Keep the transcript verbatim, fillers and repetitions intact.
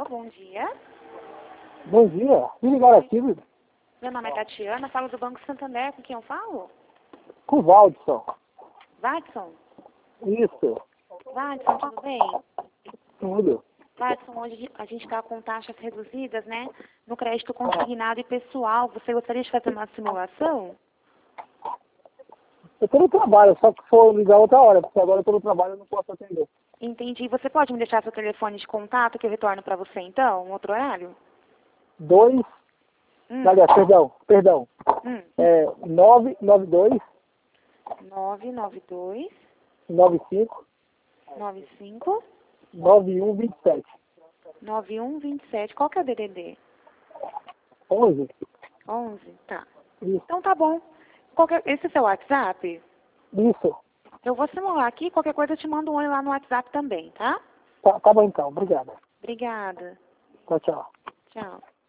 bom dia. Bom dia. Me ligaram aqui, viu? Meu nome é Tatiana, falo do Banco Santander. Com quem eu falo? Com o Valdson. Watson? Isso. Watson, tudo bem? Tudo. Watson, hoje a gente está com taxas reduzidas, né? No crédito consignado e pessoal. Você gostaria de fazer uma simulação? Eu tô no trabalho, só que for ligar outra hora, porque agora eu tô no trabalho e não posso atender. Entendi. Você pode me deixar seu telefone de contato que eu retorno para você, então, um outro horário? Dois. Hum. Aliás, perdão, perdão. Hum. É nove nove dois, nove nove dois, nove cinco, nove cinco, nove um dois sete. nove um dois sete. Qual que é o D D D? onze. onze? Tá. Isso. Então tá bom. Qualquer... Esse é seu WhatsApp? Isso. Eu vou simular aqui, qualquer coisa eu te mando um oi lá no WhatsApp também, tá? Tá, tá bom então. Obrigada. Obrigada. Tchau, tchau. Tchau.